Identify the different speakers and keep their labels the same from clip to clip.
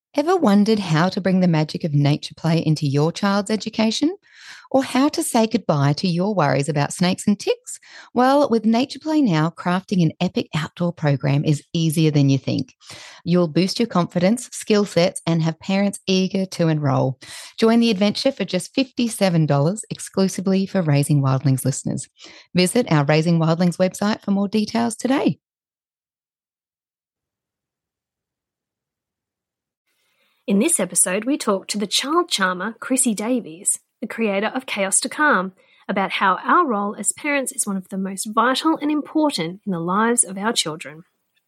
Speaker 1: Ever wondered how to bring the magic of nature play into your child's education? Or how to say goodbye to your worries about snakes and ticks? Well, with Nature Play Now, crafting an epic outdoor program is easier than you think. You'll boost your confidence, skill sets, and have parents eager to enroll. Join the adventure for just $57 exclusively for Raising Wildlings listeners. Visit our Raising Wildlings website for more details today.
Speaker 2: In this episode, we talk to the child charmer, Chrissy Davies, the creator of Chaos to Calm, about how our role as parents is one of the most vital and important in the lives of our children.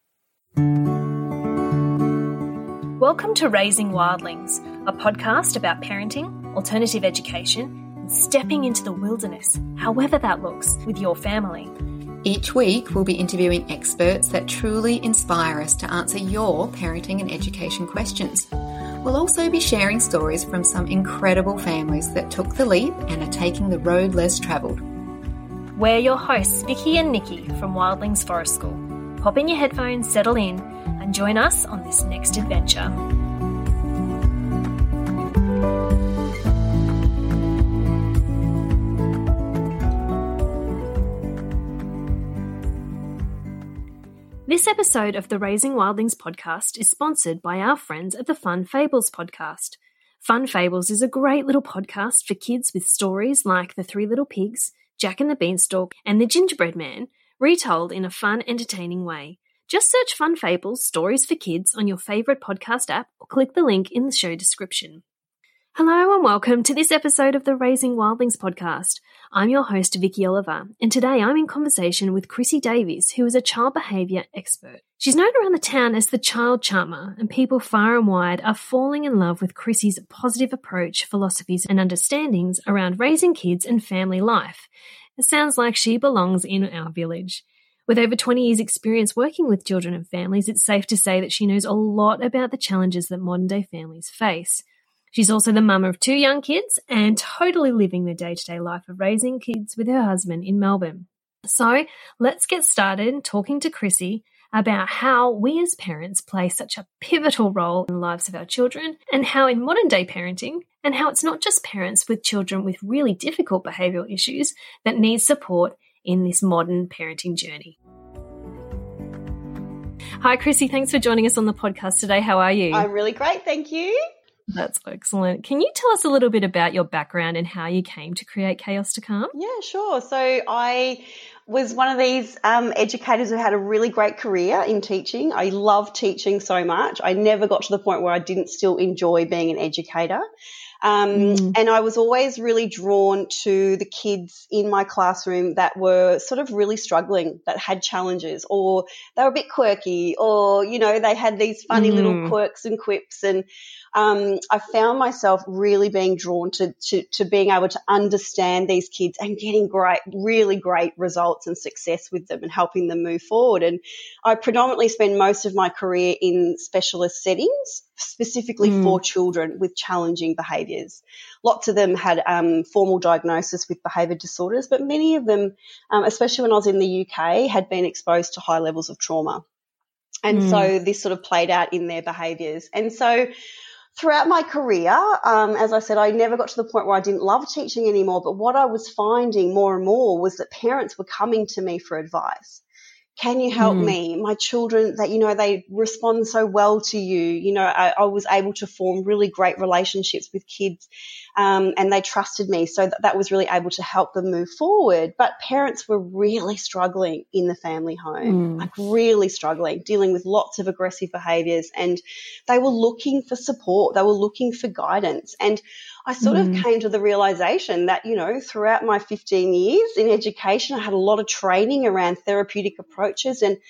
Speaker 2: Welcome to Raising Wildlings, a podcast about parenting, alternative education, and stepping into the wilderness, however that looks, with your family.
Speaker 1: Each week, we'll be interviewing experts that truly inspire us to answer your parenting and education questions. We'll also be sharing stories from some incredible families that took the leap and are taking the road less travelled.
Speaker 2: We're your hosts, Vicky and Nikki from Wildlings Forest School. Pop in your headphones, settle in, and join us on this next adventure. This episode of the Raising Wildlings podcast is sponsored by our friends at the Fun Fables podcast. Fun Fables is a great little podcast for kids with stories like The Three Little Pigs, Jack and the Beanstalk, and The Gingerbread Man, retold in a fun, entertaining way. Just search Fun Fables Stories for Kids on your favourite podcast app or click the link in the show description. Hello and welcome to this episode of the Raising Wildlings podcast. I'm your host, Vicky Oliver, and today I'm in conversation with Chrissy Davies, who is a child behaviour expert. She's known around the town as the child charmer, and people far and wide are falling in love with Chrissy's positive approach, philosophies and understandings around raising kids and family life. It sounds like she belongs in our village. With over 20 years' experience working with children and families, it's safe to say that she knows a lot about the challenges that modern-day families face. She's also the mum of 2 young kids and totally living the day-to-day life of raising kids with her husband in Melbourne. So let's get started talking to Chrissy about how we as parents play such a pivotal role in the lives of our children, and how in modern-day parenting, and how it's not just parents with children with really difficult behavioural issues that need support in this modern parenting journey. Hi, Chrissy. Thanks for joining us on the podcast today. How are you?
Speaker 3: I'm really great, thank you.
Speaker 2: That's excellent. Can you tell us a little bit about your background and how you came to create Chaos to Calm?
Speaker 3: Yeah, sure. So I was one of these educators who had a really great career in teaching. I loved teaching so much. I never got to the point where I didn't still enjoy being an educator. And I was always really drawn to the kids in my classroom that were sort of really struggling, that had challenges, or they were a bit quirky, or, you know, they had these funny little quirks and quips. And I found myself really being drawn to being able to understand these kids and getting really great results and success with them and helping them move forward. And I predominantly spend most of my career in specialist settings, specifically for children with challenging behaviours. Lots of them had formal diagnosis with behaviour disorders, but many of them, especially when I was in the UK, had been exposed to high levels of trauma. And so this sort of played out in their behaviours. And so throughout my career, as I said, I never got to the point where I didn't love teaching anymore, but what I was finding more and more was that parents were coming to me for advice. Can you help me? My children, that, you know, they respond so well to you. You know, I was able to form really great relationships with kids, and they trusted me. So that was really able to help them move forward. But parents were really struggling in the family home, like really struggling, dealing with lots of aggressive behaviours, and they were looking for support. They were looking for guidance. And I sort of came to the realization that, you know, throughout my 15 years in education, I had a lot of training around therapeutic approaches, and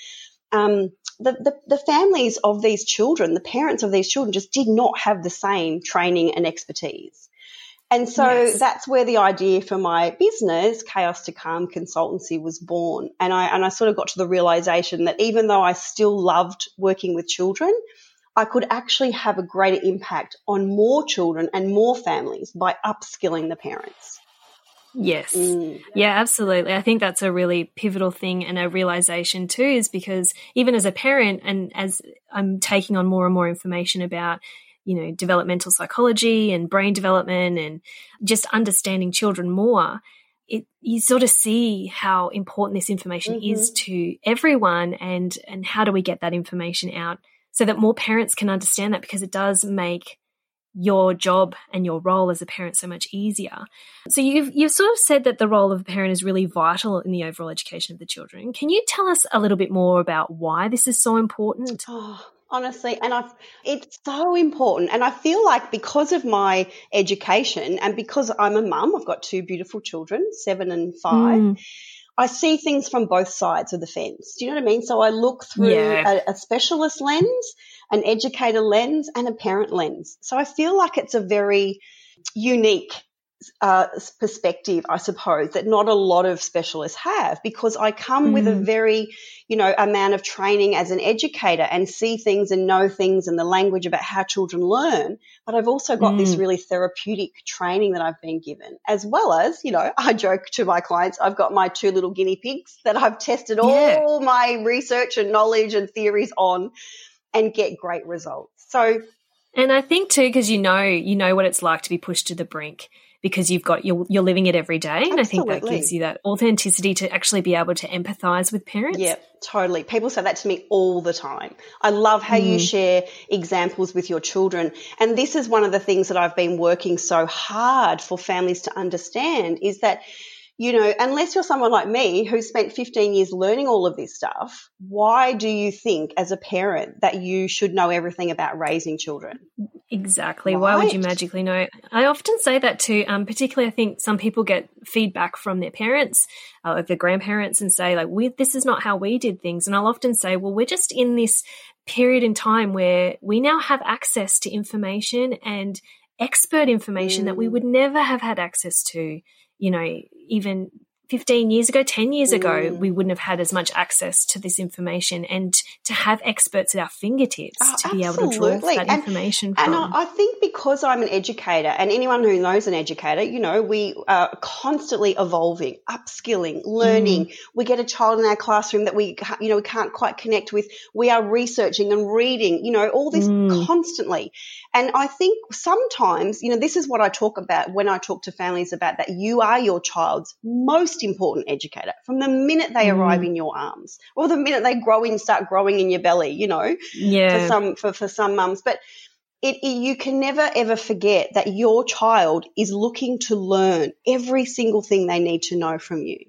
Speaker 3: the families of these children, the parents of these children, just did not have the same training and expertise. And so that's where the idea for my business, Chaos to Calm Consultancy, was born. And I sort of got to the realization that even though I still loved working with children, I could actually have a greater impact on more children and more families by upskilling the parents.
Speaker 2: Yes. Yeah, absolutely. I think that's a really pivotal thing and a realization too, is because even as a parent and as I'm taking on more and more information about developmental psychology and brain development and just understanding children more, you sort of see how important this information is to everyone, and how do we get that information out so that more parents can understand that, because it does make your job and your role as a parent so much easier. So you've sort of said that the role of a parent is really vital in the overall education of the children. Can you tell us a little bit more about why this is so important?
Speaker 3: Oh, honestly, it's so important. And I feel like because of my education and because I'm a mum, I've got two beautiful children, 7 and 5, I see things from both sides of the fence. Do you know what I mean? So I look through a specialist lens, an educator lens, and a parent lens. So I feel like it's a very unique perspective, I suppose, that not a lot of specialists have, because I come with a very, amount of training as an educator and see things and know things and the language about how children learn. But I've also got this really therapeutic training that I've been given, as well as, I joke to my clients, I've got my 2 little guinea pigs that I've tested all my research and knowledge and theories on and get great results. So,
Speaker 2: and I think too, because you know what it's like to be pushed to the brink, because you're living it every day. And I think that gives you that authenticity to actually be able to empathize with parents.
Speaker 3: Yeah, totally. People say that to me all the time. I love how you share examples with your children. And this is one of the things that I've been working so hard for families to understand, is that, unless you're someone like me who spent 15 years learning all of this stuff, why do you think as a parent that you should know everything about raising children?
Speaker 2: Exactly. Right? Why would you magically know? I often say that too, particularly I think some people get feedback from their parents, like their grandparents, and say, like, this is not how we did things. And I'll often say, well, we're just in this period in time where we now have access to information and expert information that we would never have had access to, even 15 years ago, 10 years ago, we wouldn't have had as much access to this information, and to have experts at our fingertips to be able to draw that information from.
Speaker 3: And I think because I'm an educator, and anyone who knows an educator, we are constantly evolving, upskilling, learning. We get a child in our classroom that we can't quite connect with. We are researching and reading, all this constantly. And I think sometimes, this is what I talk about when I talk to families about that you are your child's most important educator from the minute they arrive in your arms, or the minute they start growing in your belly, for some mums. But you can never, ever forget that your child is looking to learn every single thing they need to know from you.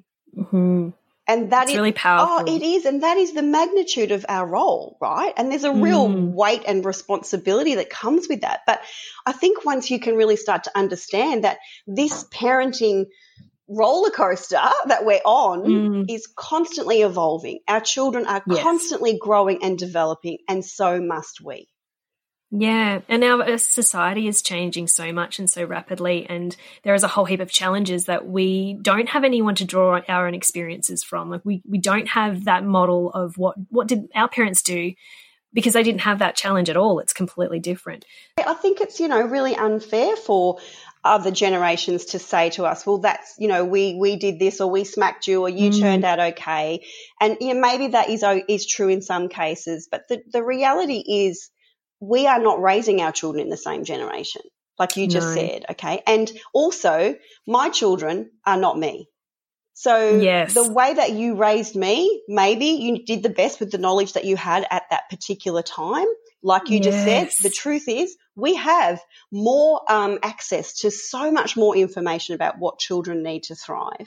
Speaker 3: And that is
Speaker 2: really powerful.
Speaker 3: Oh, it is. And that is the magnitude of our role, right? And there's a real weight and responsibility that comes with that. But I think once you can really start to understand that this parenting roller coaster that we're on is constantly evolving. Our children are constantly growing and developing, and so must we.
Speaker 2: Yeah, and our society is changing so much and so rapidly, and there is a whole heap of challenges that we don't have anyone to draw our own experiences from. Like we don't have that model of what did our parents do, because they didn't have that challenge at all. It's completely different.
Speaker 3: I think it's, really unfair for other generations to say to us, well, that's, we did this, or we smacked you, or you turned out okay. And maybe that is true in some cases, but the reality is we are not raising our children in the same generation, like you just said, okay? And also my children are not me. So the way that you raised me, maybe you did the best with the knowledge that you had at that particular time. Like you just said, the truth is we have more access to so much more information about what children need to thrive.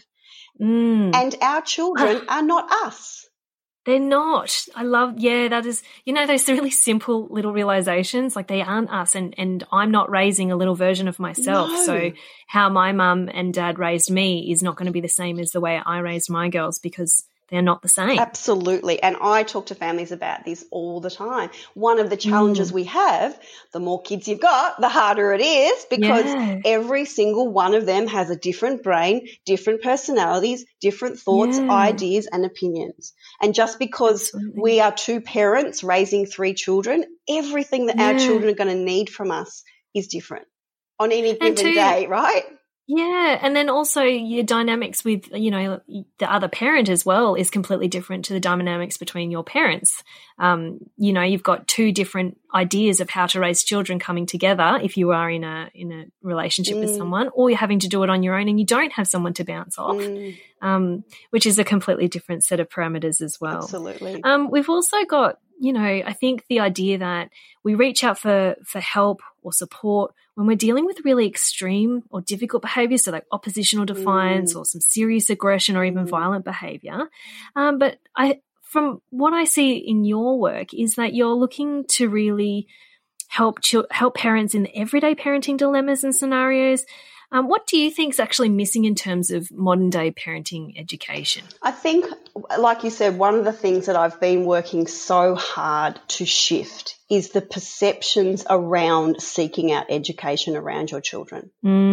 Speaker 3: And our children are not us.
Speaker 2: They're not. I love, that is, those really simple little realizations, like they aren't us, and I'm not raising a little version of myself. No. So how my mum and dad raised me is not going to be the same as the way I raised my girls, because they're not the same.
Speaker 3: Absolutely. And I talk to families about this all the time. One of the challenges we have, the more kids you've got, the harder it is, because every single one of them has a different brain, different personalities, different thoughts, ideas and opinions. And just because we are 2 parents raising 3 children, everything that our children are going to need from us is different on any given day, right?
Speaker 2: Yeah, and then also your dynamics with, the other parent as well is completely different to the dynamics between your parents. You've got 2 different ideas of how to raise children coming together if you are in a relationship with someone, or you're having to do it on your own and you don't have someone to bounce off, which is a completely different set of parameters as well.
Speaker 3: Absolutely.
Speaker 2: We've also got, I think the idea that we reach out for help or support when we're dealing with really extreme or difficult behaviours, so like oppositional defiance or some serious aggression or even violent behaviour. But from what I see in your work is that you're looking to really help parents in everyday parenting dilemmas and scenarios. What do you think is actually missing in terms of modern day parenting education?
Speaker 3: I think, like you said, one of the things that I've been working so hard to shift is the perceptions around seeking out education around your children.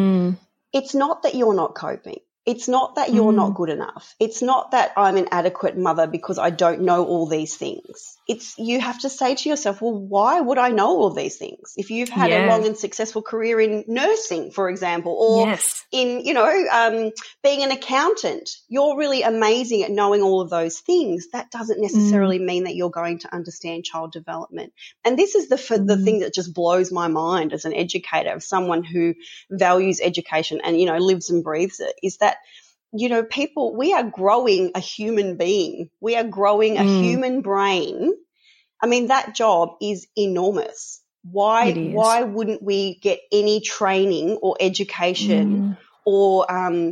Speaker 3: It's not that you're not coping. It's not that you're not good enough. It's not that I'm an adequate mother because I don't know all these things. You have to say to yourself, well, why would I know all these things? If you've had a long and successful career in nursing, for example, or in, being an accountant, you're really amazing at knowing all of those things. That doesn't necessarily mean that you're going to understand child development. And this is the thing that just blows my mind as an educator, of someone who values education and, lives and breathes it, is that people, we are growing a human being. We are growing a human brain. I mean, that job is enormous. Why wouldn't we get any training or education or,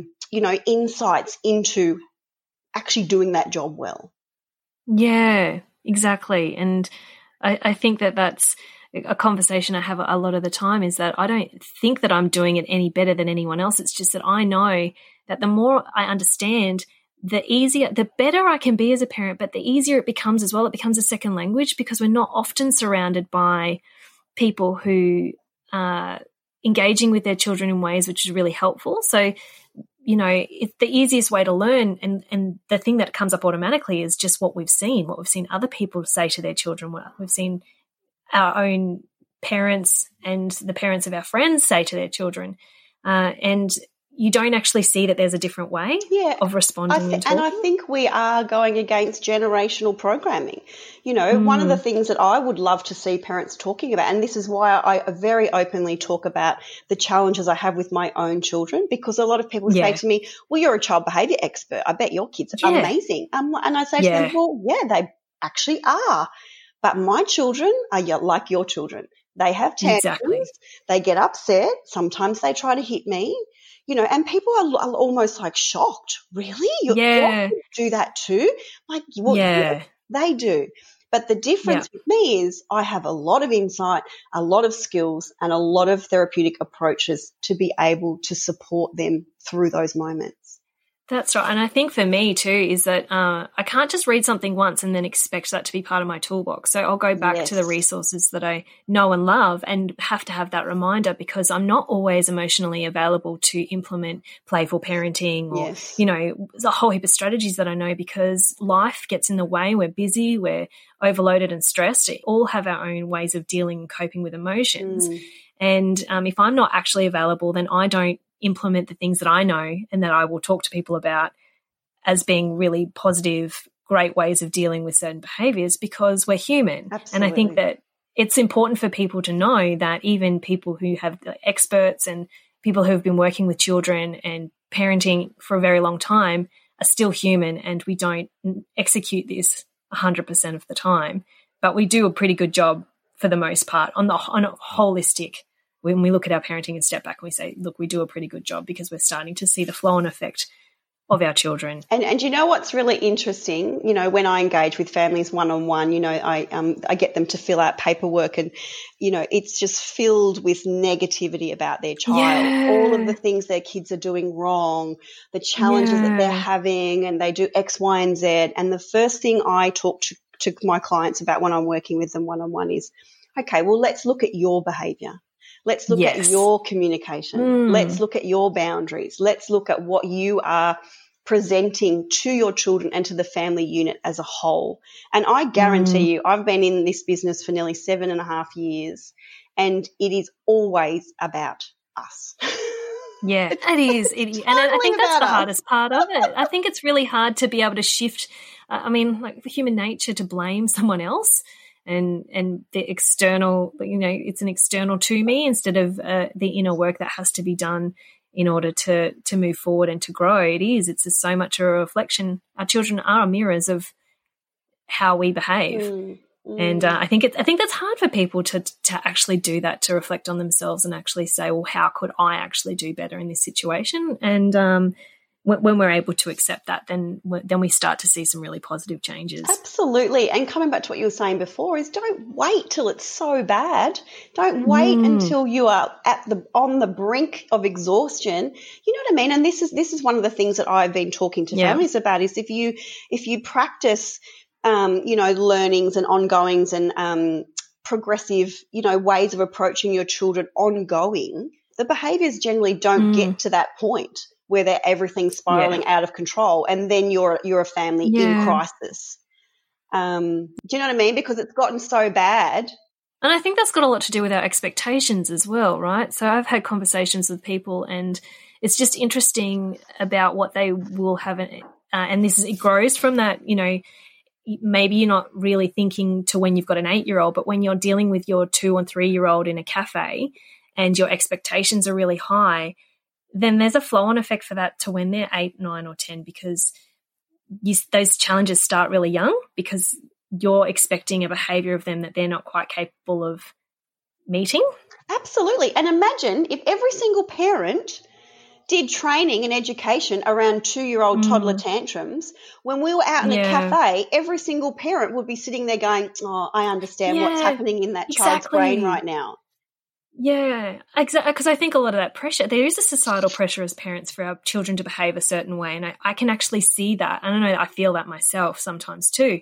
Speaker 3: insights into actually doing that job well?
Speaker 2: Yeah, exactly. And I think that that's a conversation I have a lot of the time, is that I don't think that I'm doing it any better than anyone else. It's just that I know that the more I understand, the better I can be as a parent, but the easier it becomes as well. It becomes a second language because we're not often surrounded by people who are engaging with their children in ways which is really helpful. So, it's the easiest way to learn, and the thing that comes up automatically is just what we've seen other people say to their children, what we've seen our own parents and the parents of our friends say to their children. And you don't actually see that there's a different way of responding and talking.
Speaker 3: And I think we are going against generational programming. One of the things that I would love to see parents talking about, and this is why I very openly talk about the challenges I have with my own children, because a lot of people say to me, well, you're a child behaviour expert. I bet your kids are amazing. And I say to them, well, yeah, they actually are. But my children are like your children. They have tantrums. They get upset. Sometimes they try to hit me. And people are almost like shocked. Really? Your kids do that too? Like, well, yeah, they do. But the difference with me is I have a lot of insight, a lot of skills, and a lot of therapeutic approaches to be able to support them through those moments.
Speaker 2: That's right. And I think for me too is that I can't just read something once and then expect that to be part of my toolbox. So I'll go back to the resources that I know and love and have to have that reminder, because I'm not always emotionally available to implement playful parenting or, there's a whole heap of strategies that I know, because life gets in the way. We're busy, we're overloaded and stressed. We all have our own ways of dealing and coping with emotions. And if I'm not actually available, then I don't implement the things that I know and that I will talk to people about as being really positive, great ways of dealing with certain behaviours, because we're human.
Speaker 3: Absolutely.
Speaker 2: And I think that it's important for people to know that even people who have experts and people who have been working with children and parenting for a very long time are still human, and we don't execute this 100% of the time, but we do a pretty good job for the most part on a holistic. When we look at our parenting and step back and we say, look, we do a pretty good job, because we're starting to see the flow-on effect of our children.
Speaker 3: And you know what's really interesting, when I engage with families one-on-one, I get them to fill out paperwork, and, it's just filled with negativity about their child, all of the things their kids are doing wrong, the challenges that they're having, and they do X, Y, and Z. And the first thing I talk to my clients about when I'm working with them one-on-one is, okay, well, let's look at your behaviour. Let's look at your communication. Let's look at your boundaries. Let's look at what you are presenting to your children and to the family unit as a whole. And I guarantee you, I've been in this business for nearly 7.5 years, and it is always about us.
Speaker 2: Yeah, it is. And I think that's the hardest part of it. I think it's really hard to be able to shift, like human nature, to blame someone else. and the external, it's an external to me instead of the inner work that has to be done in order to move forward and to grow. It's so much a reflection. Our children are mirrors of how we behave. And I think that's hard for people to actually do that, to reflect on themselves and actually say, well, how could I actually do better in this situation? And when we're able to accept that, then we start to see some really positive changes.
Speaker 3: Absolutely. And coming back to what you were saying before is don't wait till it's so bad. Don't wait until you are on the brink of exhaustion. You know what I mean? And this is one of the things that I've been talking to families about is if you practice learnings and ongoings and progressive, ways of approaching your children ongoing, the behaviours generally don't get to that point where everything's spiraling out of control, and then you're a family in crisis. Do you know what I mean? Because it's gotten so bad.
Speaker 2: And I think that's got a lot to do with our expectations as well, right? So I've had conversations with people, and it's just interesting about what they will have, and it grows from that. Maybe you're not really thinking to when you've got an 8-year-old, but when you're dealing with your 2 and 3-year-old in a cafe, and your expectations are really high, then there's a flow-on effect for that to when they're 8, 9 or 10, because those challenges start really young because you're expecting a behaviour of them that they're not quite capable of meeting.
Speaker 3: Absolutely. And imagine if every single parent did training and education around 2-year-old toddler tantrums. When we were out in a cafe, every single parent would be sitting there going, oh, I understand what's happening in that child's brain right now.
Speaker 2: Yeah, exactly. Because I think a lot of that pressure, there is a societal pressure as parents for our children to behave a certain way. And I can actually see that. I don't know, I feel that myself sometimes too,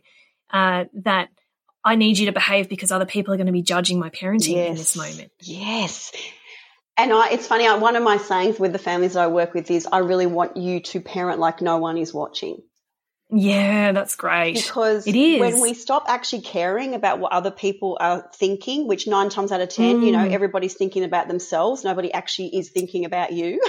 Speaker 2: that I need you to behave because other people are going to be judging my parenting in this moment.
Speaker 3: Yes. And it's funny, one of my sayings with the families that I work with is I really want you to parent like no one is watching.
Speaker 2: Yeah, that's great.
Speaker 3: Because
Speaker 2: it is.
Speaker 3: When we stop actually caring about what other people are thinking, which 9 times out of 10, everybody's thinking about themselves. Nobody actually is thinking about you,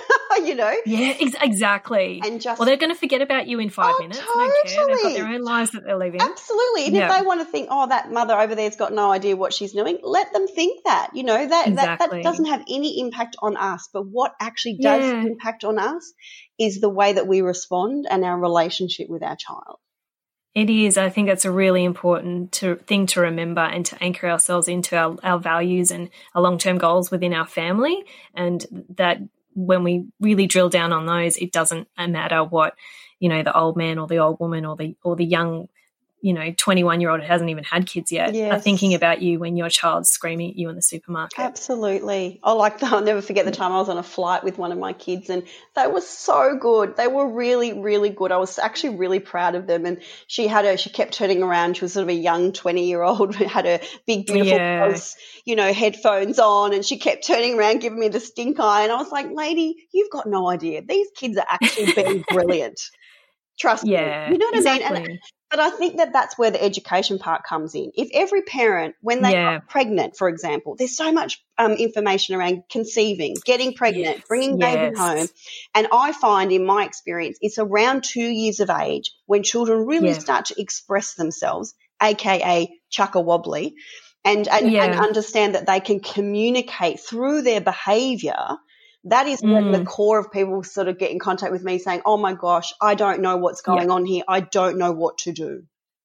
Speaker 2: Yeah, exactly.
Speaker 3: And
Speaker 2: they're going to forget about you in 5 minutes.
Speaker 3: Totally.
Speaker 2: They don't care. They've got their own lives that they're living.
Speaker 3: Absolutely. And if they want to think, oh, that mother over there's got no idea what she's doing, let them think that. That doesn't have any impact on us. But what actually does impact on us is the way that we respond and our relationship with our child.
Speaker 2: It is. I think that's a really important thing to remember and to anchor ourselves into our values and our long-term goals within our family, and that when we really drill down on those, it doesn't matter what, the old man or the old woman or the young, 21-year-old who hasn't even had kids yet are thinking about you when your child's screaming at you in the supermarket.
Speaker 3: Absolutely. I'll never forget the time I was on a flight with one of my kids, and they were so good. They were really, really good. I was actually really proud of them. And she kept turning around. She was sort of a young 20-year-old who had a big, beautiful close, headphones on, and she kept turning around, giving me the stink eye. And I was like, lady, you've got no idea. These kids are actually being brilliant. Trust me. You know what I mean? But I think that's where the education part comes in. If every parent, when they got pregnant, for example, there's so much information around conceiving, getting pregnant, bringing baby home. And I find in my experience, it's around 2 years of age when children really start to express themselves, aka chuck-a-wobbly, and understand that they can communicate through their behaviour. That is when the core of people sort of get in contact with me saying, oh, my gosh, I don't know what's going on here. I don't know what to do.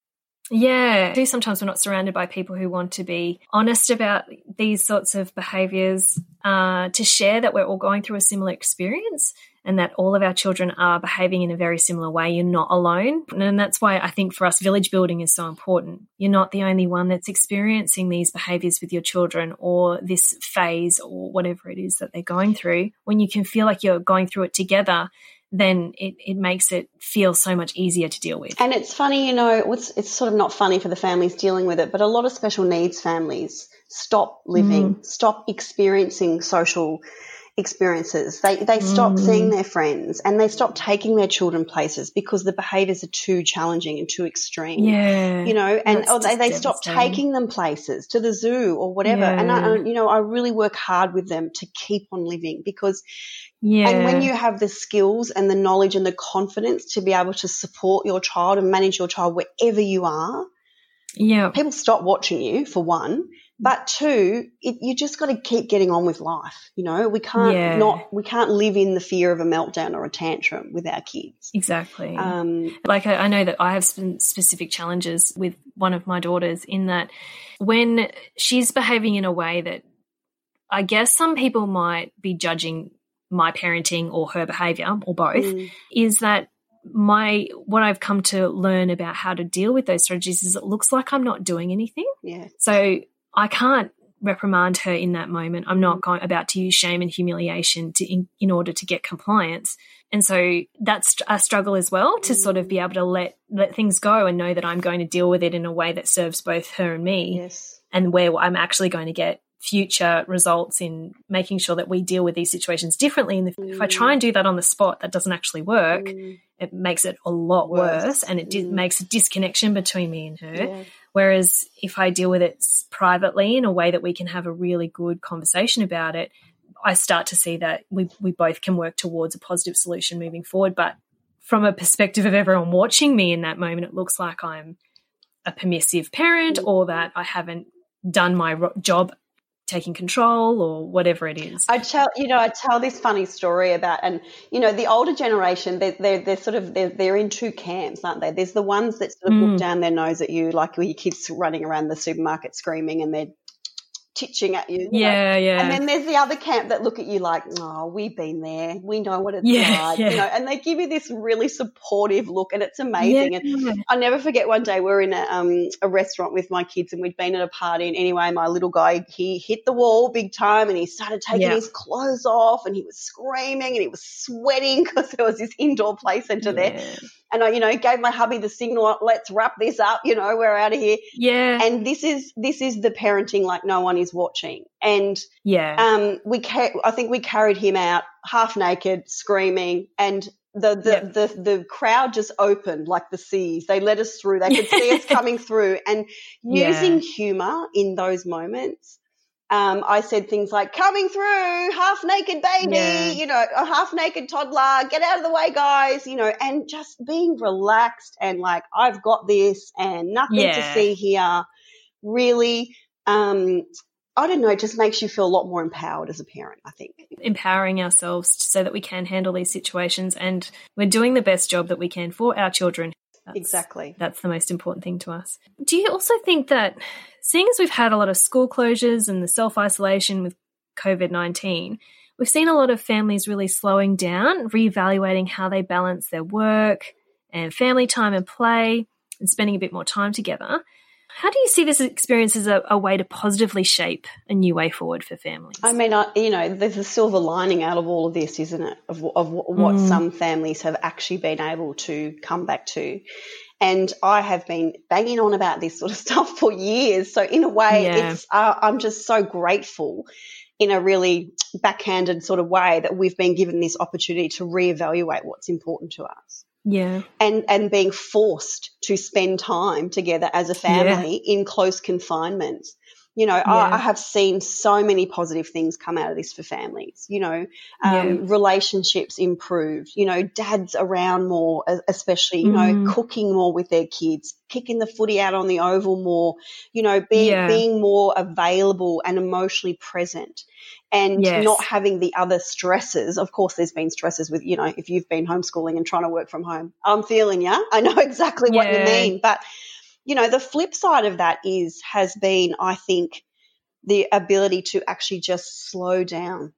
Speaker 2: Yeah. Sometimes we're not surrounded by people who want to be honest about these sorts of behaviours, to share that we're all going through a similar experience and that all of our children are behaving in a very similar way. You're not alone. And that's why I think for us, village building is so important. You're not the only one that's experiencing these behaviours with your children or this phase or whatever it is that they're going through. When you can feel like you're going through it together, then it makes it feel so much easier to deal with.
Speaker 3: And it's funny, it's sort of not funny for the families dealing with it, but a lot of special needs families stop living, stop experiencing social experiences. They stop seeing their friends and they stop taking their children places because the behaviours are too challenging and too extreme. They stop taking them places, to the zoo or whatever. And I really work hard with them to keep on living because and when you have the skills and the knowledge and the confidence to be able to support your child and manage your child wherever you are,
Speaker 2: Yeah.
Speaker 3: people stop watching you, for one. But two, you just got to keep getting on with life. You know, we can't live in the fear of a meltdown or a tantrum with our kids.
Speaker 2: Exactly. Like I know that I have some specific challenges with one of my daughters in that when she's behaving in a way that I guess some people might be judging my parenting or her behavior or both, is that what I've come to learn about how to deal with those strategies is it looks like I'm not doing anything.
Speaker 3: Yeah.
Speaker 2: So I can't reprimand her in that moment. I'm not about to use shame and humiliation in order to get compliance. And so that's a struggle as well, to sort of be able to let things go and know that I'm going to deal with it in a way that serves both her and me.
Speaker 3: Yes.
Speaker 2: And where I'm actually going to get future results in making sure that we deal with these situations differently. And if I try and do that on the spot, that doesn't actually work. It makes it a lot worse, and it makes a disconnection between me and her. Yeah. Whereas if I deal with it privately in a way that we can have a really good conversation about it, I start to see that we both can work towards a positive solution moving forward. But from a perspective of everyone watching me in that moment, it looks like I'm a permissive parent or that I haven't done my job taking control or whatever it is.
Speaker 3: I tell this funny story about, and the older generation, they're in two camps, aren't they? There's the ones that sort of look down their nose at you, like your kids running around the supermarket screaming and they're titching at you.
Speaker 2: Yeah.
Speaker 3: And then there's the other camp that look at you like, oh, we've been there. We know what it's like.
Speaker 2: Yeah.
Speaker 3: And they give you this really supportive look, and it's amazing.
Speaker 2: Yeah.
Speaker 3: And I'll never forget one day we were in a restaurant with my kids, and we'd been at a party, and anyway, my little guy, he hit the wall big time, and he started taking his clothes off, and he was screaming and he was sweating because there was this indoor play centre there. And I, gave my hubby the signal, let's wrap this up, we're out of here.
Speaker 2: Yeah.
Speaker 3: And this is the parenting like no one is watching. And I think we carried him out half naked, screaming, and the crowd just opened like the seas. They let us through. They could see us coming through, and using humour in those moments. I said things like, coming through, half-naked baby, a half-naked toddler, get out of the way, guys, and just being relaxed and like, I've got this and nothing to see here. Really, I don't know, it just makes you feel a lot more empowered as a parent, I think.
Speaker 2: Empowering ourselves so that we can handle these situations, and we're doing the best job that we can for our children.
Speaker 3: Exactly.
Speaker 2: That's the most important thing to us. Do you also think that, seeing as we've had a lot of school closures and the self-isolation with COVID-19, we've seen a lot of families really slowing down, reevaluating how they balance their work and family time and play and spending a bit more time together. How do you see this experience as a way to positively shape a new way forward for families?
Speaker 3: I mean, there's a silver lining out of all of this, isn't it, of what some families have actually been able to come back to. And I have been banging on about this sort of stuff for years. So in a way, I'm just so grateful in a really backhanded sort of way that we've been given this opportunity to reevaluate what's important to us.
Speaker 2: Yeah.
Speaker 3: And being forced to spend time together as a family in close confinement. I have seen so many positive things come out of this for families, relationships improved, dads around more, especially, cooking more with their kids, kicking the footy out on the oval more, being more available and emotionally present. And not having the other stresses. Of course, there's been stresses with, if you've been homeschooling and trying to work from home. I'm feeling you. I know exactly what you mean. But, the flip side of that has been, I think, the ability to actually just slow down.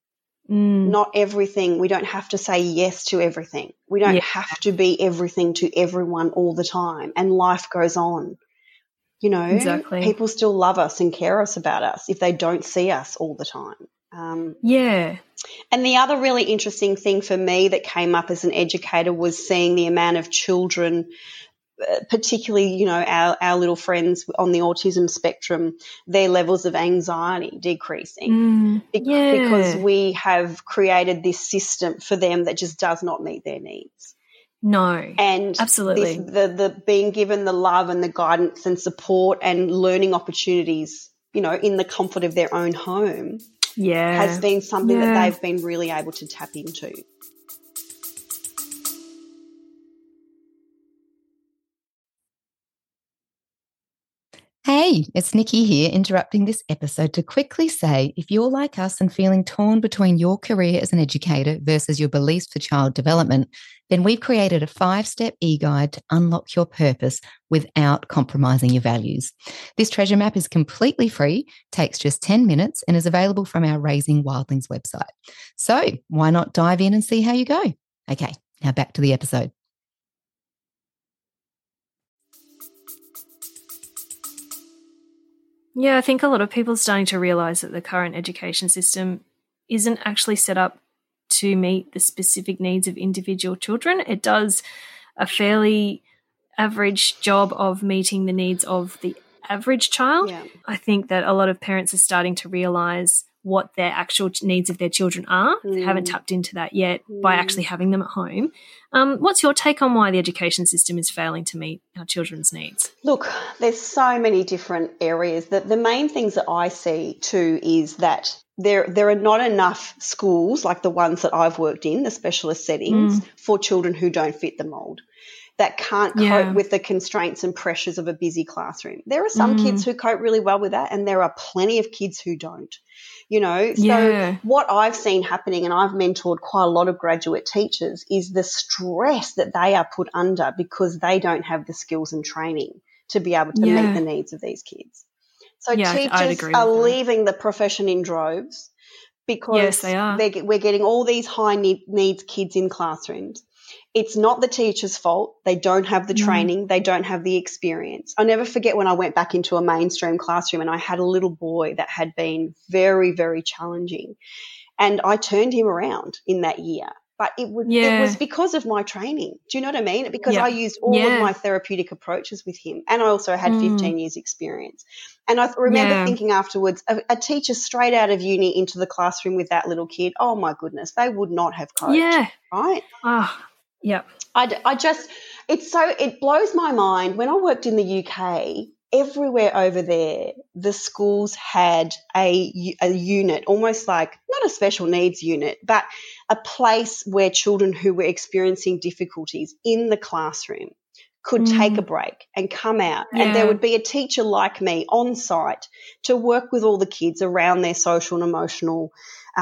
Speaker 3: Not everything. We don't have to say yes to everything. We don't have to be everything to everyone all the time. And life goes on.
Speaker 2: Exactly.
Speaker 3: People still love us and care about us if they don't see us all the time. And the other really interesting thing for me that came up as an educator was seeing the amount of children, particularly, our little friends on the autism spectrum, their levels of anxiety decreasing because we have created this system for them that just does not meet their needs.
Speaker 2: No,
Speaker 3: and
Speaker 2: absolutely.
Speaker 3: The being given the love and the guidance and support and learning opportunities, in the comfort of their own home, has been something that they've been really able to tap into.
Speaker 1: Hey, it's Nikki here, interrupting this episode to quickly say if you're like us and feeling torn between your career as an educator versus your beliefs for child development, then we've created a 5-step e-guide to unlock your purpose without compromising your values. This treasure map is completely free, takes just 10 minutes, and is available from our Raising Wildlings website. So why not dive in and see how you go? Okay, now back to the episode.
Speaker 2: Yeah, I think a lot of people are starting to realise that the current education system isn't actually set up to meet the specific needs of individual children. It does a fairly average job of meeting the needs of the average child.
Speaker 3: Yeah.
Speaker 2: I think that a lot of parents are starting to realise what their actual needs of their children are. They haven't tapped into that yet by actually having them at home. What's your take on why the education system is failing to meet our children's needs?
Speaker 3: Look, there's so many different areas. The main things that I see too is that there are not enough schools like the ones that I've worked in, the specialist settings, for children who don't fit the mould, that can't cope with the constraints and pressures of a busy classroom. There are some kids who cope really well with that, and there are plenty of kids who don't. So what I've seen happening, and I've mentored quite a lot of graduate teachers, is the stress that they are put under because they don't have the skills and training to be able to meet the needs of these kids. So teachers are leaving the profession in droves because
Speaker 2: they are.
Speaker 3: We're getting all these high needs kids in classrooms. It's not the teacher's fault. They don't have the training. They don't have the experience. I'll never forget when I went back into a mainstream classroom and I had a little boy that had been very, very challenging, and I turned him around in that year. But it was because of my training. Do you know what I mean? Because I used all of my therapeutic approaches with him, and I also had 15 years experience. And I remember thinking afterwards, a teacher straight out of uni into the classroom with that little kid, oh my goodness, they would not have coped.
Speaker 2: Yeah.
Speaker 3: Right?
Speaker 2: Yeah.
Speaker 3: It blows my mind. When I worked in the UK, everywhere over there, the schools had a unit, almost like not a special needs unit, but a place where children who were experiencing difficulties in the classroom could take a break and come out. And there would be a teacher like me on site to work with all the kids around their social and emotional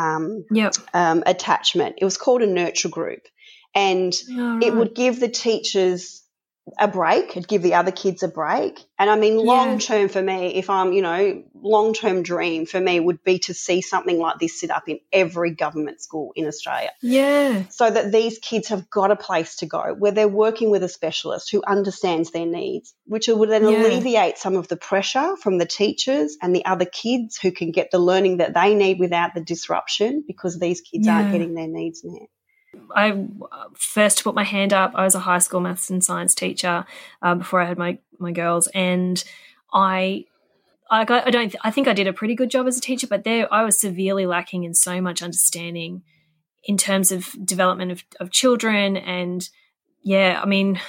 Speaker 3: attachment. It was called a nurture group. And it would give the teachers a break. It'd give the other kids a break. And I mean, long-term for me, if I'm, long-term dream for me would be to see something like this set up in every government school in Australia.
Speaker 2: Yeah.
Speaker 3: So that these kids have got a place to go where they're working with a specialist who understands their needs, which would then alleviate some of the pressure from the teachers and the other kids who can get the learning that they need without the disruption because these kids aren't getting their needs met.
Speaker 2: I first put my hand up. I was a high school maths and science teacher before I had my girls, and I think I did a pretty good job as a teacher, but I was severely lacking in so much understanding in terms of development of children. And I mean,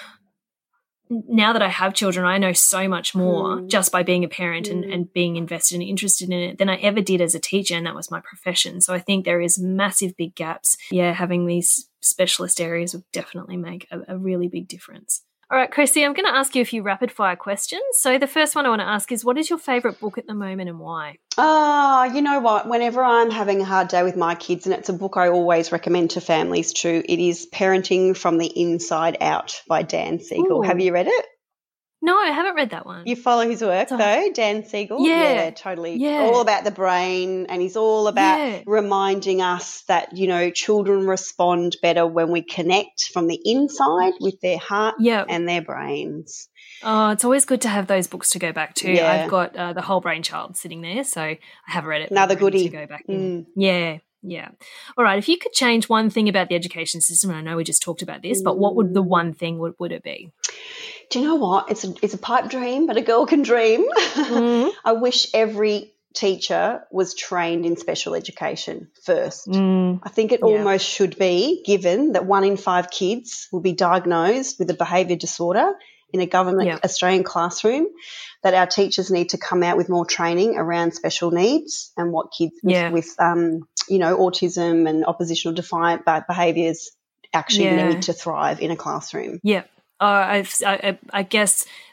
Speaker 2: now that I have children, I know so much more just by being a parent and being invested and interested in it than I ever did as a teacher, and that was my profession. So I think there is massive big gaps. Yeah, having these specialist areas would definitely make a really big difference. All right, Chrissy, I'm going to ask you a few rapid-fire questions. So the first one I want to ask is, what is your favourite book at the moment and why?
Speaker 3: You know what? Whenever I'm having a hard day with my kids, and it's a book I always recommend to families too, it is Parenting from the Inside Out by Dan Siegel. Ooh. Have you read it?
Speaker 2: No, I haven't read that one.
Speaker 3: You follow his work though, Dan Siegel?
Speaker 2: Yeah.
Speaker 3: Totally.
Speaker 2: Yeah.
Speaker 3: All about the brain, and he's all about reminding us that, children respond better when we connect from the inside with their heart and their brains.
Speaker 2: Oh, it's always good to have those books to go back to. Yeah. I've got The Whole Brain Child sitting there, so I haven't read it.
Speaker 3: Another goodie.
Speaker 2: To go back in. Yeah. All right, if you could change one thing about the education system, and I know we just talked about this, but what would the one thing would it be?
Speaker 3: Do you know what? It's a pipe dream, but a girl can dream. I wish every teacher was trained in special education first. I think it almost should be, given that 1 in 5 kids will be diagnosed with a behaviour disorder in a government Australian classroom, that our teachers need to come out with more training around special needs and what kids with autism and oppositional defiant behaviours actually need to thrive in a classroom.
Speaker 2: Yeah. I guess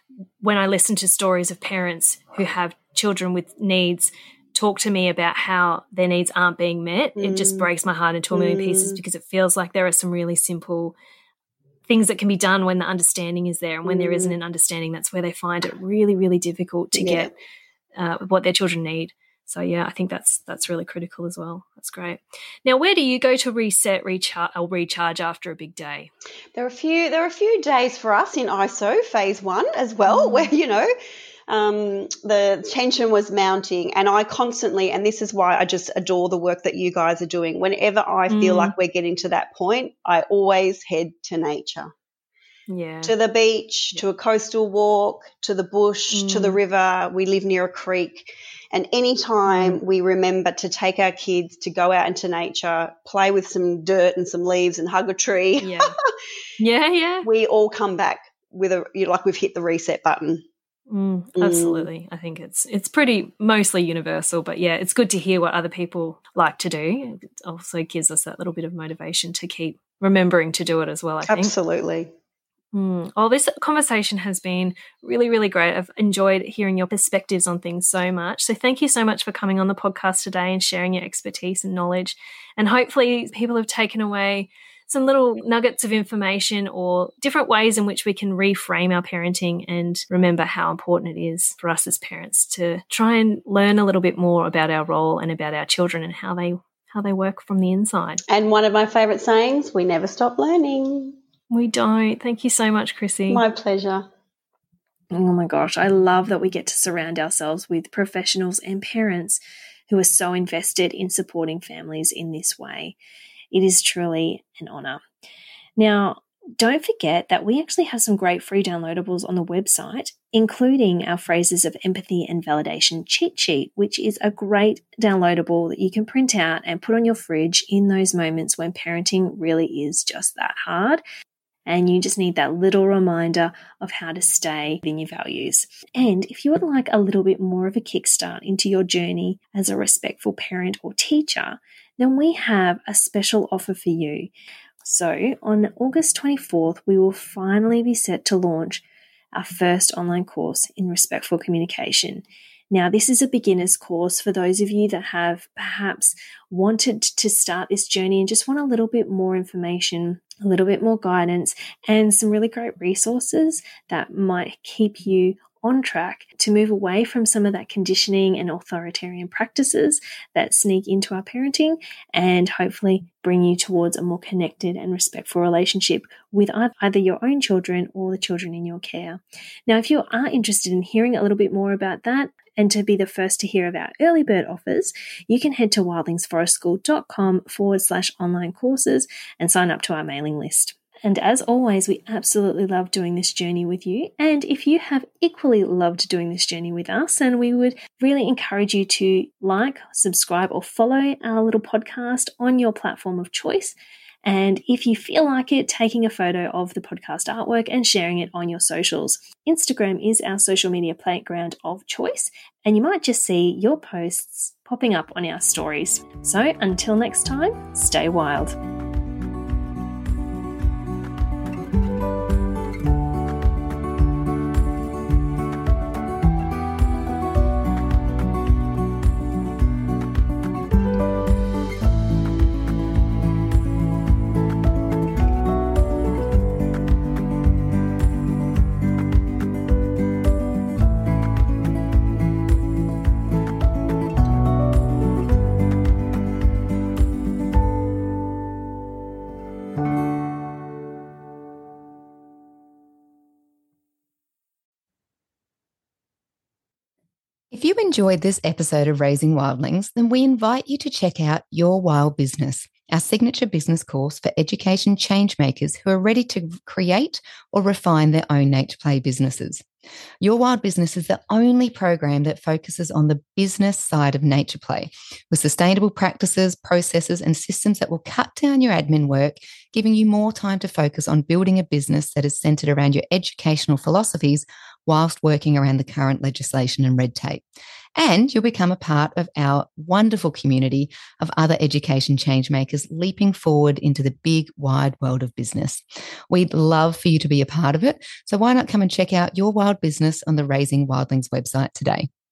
Speaker 2: when I listen to stories of parents who have children with needs talk to me about how their needs aren't being met, it just breaks my heart into a million pieces, because it feels like there are some really simple things that can be done when the understanding is there. And when there isn't an understanding, that's where they find it really, really difficult to get what their children need. So, yeah, I think that's really critical as well. That's great. Now, where do you go to reset, recharge after a big day?
Speaker 3: There are a few days for us in ISO phase 1 as well, where, the tension was mounting, and I constantly, and this is why I just adore the work that you guys are doing. Whenever I feel like we're getting to that point, I always head to nature.
Speaker 2: Yeah.
Speaker 3: To the beach, to a coastal walk, to the bush, to the river. We live near a creek. And anytime we remember to take our kids to go out into nature, play with some dirt and some leaves and hug a tree, we all come back with like we've hit the reset button.
Speaker 2: Absolutely. I think it's pretty mostly universal, but yeah, it's good to hear what other people like to do. It also gives us that little bit of motivation to keep remembering to do it as well, I think.
Speaker 3: Absolutely.
Speaker 2: Well, this conversation has been really, really great. I've enjoyed hearing your perspectives on things so much. So thank you so much for coming on the podcast today and sharing your expertise and knowledge. And hopefully people have taken away some little nuggets of information or different ways in which we can reframe our parenting and remember how important it is for us as parents to try and learn a little bit more about our role and about our children and how they work from the inside.
Speaker 3: And one of my favourite sayings, we never stop learning.
Speaker 2: We don't. Thank you so much, Chrissy.
Speaker 3: My pleasure.
Speaker 2: Oh my gosh, I love that we get to surround ourselves with professionals and parents who are so invested in supporting families in this way. It is truly an honour. Now, don't forget that we actually have some great free downloadables on the website, including our Phrases of Empathy and Validation cheat sheet, which is a great downloadable that you can print out and put on your fridge in those moments when parenting really is just that hard. And you just need that little reminder of how to stay in your values. And if you would like a little bit more of a kickstart into your journey as a respectful parent or teacher, then we have a special offer for you. So on August 24th, we will finally be set to launch our first online course in respectful communication. Now, this is a beginner's course for those of you that have perhaps wanted to start this journey and just want a little bit more information, a little bit more guidance, and some really great resources that might keep you on track to move away from some of that conditioning and authoritarian practices that sneak into our parenting and hopefully bring you towards a more connected and respectful relationship with either your own children or the children in your care. Now, if you are interested in hearing a little bit more about that and to be the first to hear of our early bird offers, you can head to wildlingsforestschool.com/online courses and sign up to our mailing list. And as always, we absolutely love doing this journey with you. And if you have equally loved doing this journey with us, then we would really encourage you to like, subscribe, or follow our little podcast on your platform of choice. And if you feel like it, taking a photo of the podcast artwork and sharing it on your socials. Instagram is our social media playground of choice, and you might just see your posts popping up on our stories. So until next time, stay wild.
Speaker 1: If you enjoyed this episode of Raising Wildlings, then we invite you to check out Your Wild Business, our signature business course for education change makers who are ready to create or refine their own nature play businesses. Your Wild Business is the only program that focuses on the business side of nature play, with sustainable practices, processes, and systems that will cut down your admin work, giving you more time to focus on building a business that is centered around your educational philosophies whilst working around the current legislation and red tape. And you'll become a part of our wonderful community of other education changemakers leaping forward into the big, wide world of business. We'd love for you to be a part of it. So why not come and check out Your Wild Business on the Raising Wildlings website today?